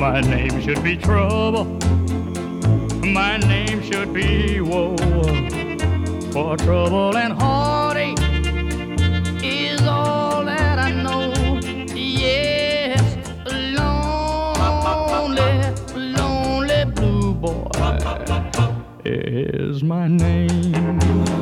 My name should be trouble. My name should be woe. For trouble and heartache is all that I know. Yes, lonely, lonely blue boy is my name.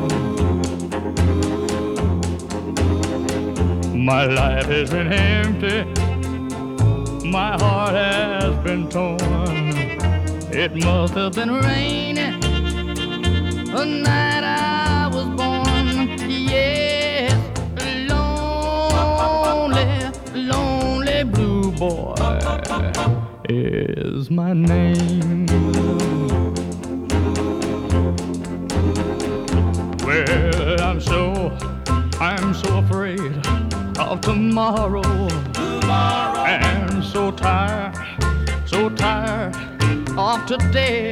My life has been empty. My heart has been torn. It must have been raining the night I was born. Yes, lonely, lonely blue boy is my name. Well, I'm so afraid of tomorrow. And so tired of today.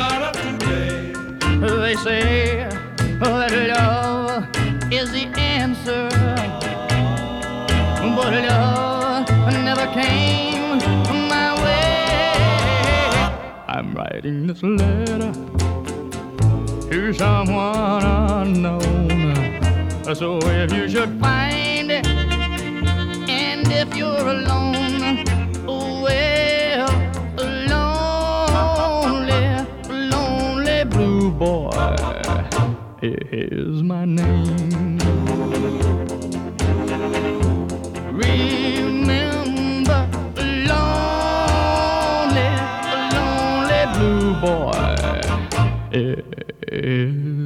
They say that love is the answer, but love never came my way. I'm writing this letter to someone unknown. So if you should find it, and if you're alone, well, lonely, lonely blue boy is my name. Remember, lonely, lonely blue boy is